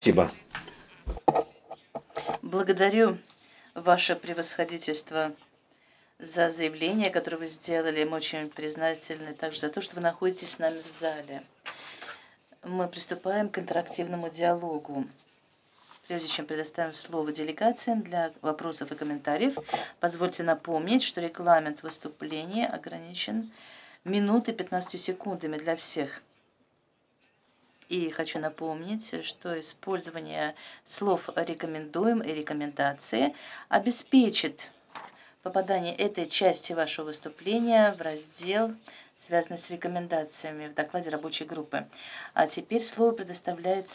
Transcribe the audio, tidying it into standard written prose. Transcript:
Спасибо. Благодарю ваше превосходительство за заявление, которое вы сделали. Мы очень признательны также за то, что вы находитесь с нами в зале. Мы приступаем к интерактивному диалогу. Прежде чем предоставим слово делегациям для вопросов и комментариев, позвольте напомнить, что регламент выступления ограничен минутой 15 секундами для всех. И хочу напомнить, что использование слов «рекомендуем» и «рекомендации» обеспечит попадание этой части вашего выступления в раздел, связанный с рекомендациями в докладе рабочей группы. А теперь слово предоставляется